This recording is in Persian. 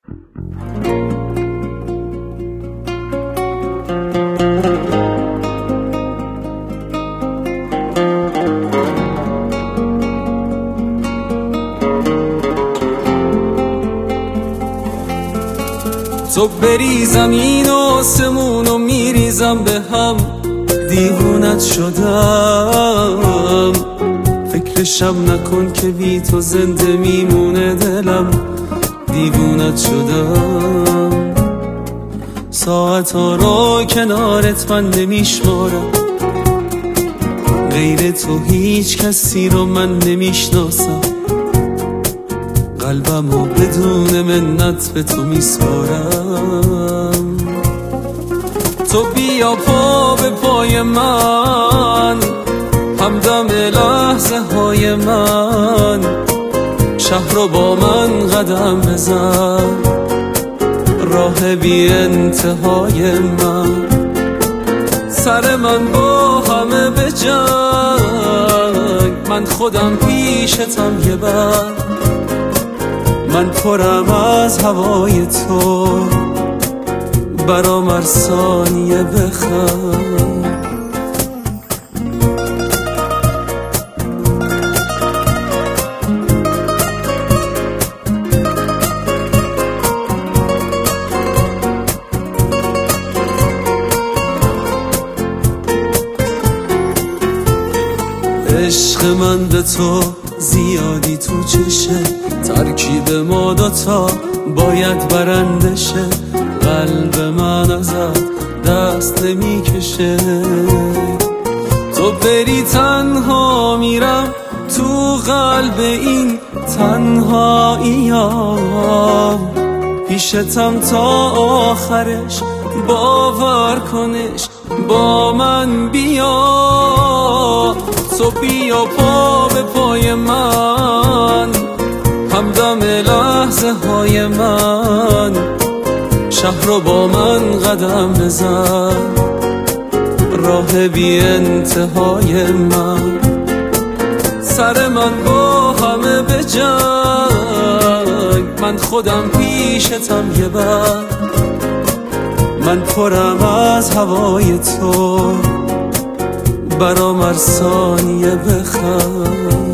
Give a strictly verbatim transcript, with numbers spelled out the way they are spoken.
تو بری زمین و آسمون و میریزم به هم، دیوونت شدم. فکرشم نکن که بی تو زنده میمونه دلم، دیوونت شدم. ساعت ها رو کنارت من نمیشمارم، غیر تو هیچ کسی رو من نمیشناسم. قلبمو بدون منت به تو میسپارم. تو بیا پا به پای من، همدم لحظه های من. شهر رو با من قدم بزن، راه بی انتهای من. سر من با همه به جنگ، من خودم پیشتم یه بر. من پرم از هوای تو، برام هر ثانیه بخند. عشق من به تو زیادی تو چشه، ترکیب ما دوتا باید برنده شه. قلب من ازت دست نمیکشه، تو بری تنها میرم تو قلب این تنهاییام. پیشتم تا آخرش، باور کنش با من بیا. تو بیا پا به پای من، همدم لحظه های من. شهر رو با من قدم بزن، راه بی انتهای من. سر من با همه به جنگ، من خودم پیشتم یه بر. من پرم از هوای تو، برام هر ثانیه بخند.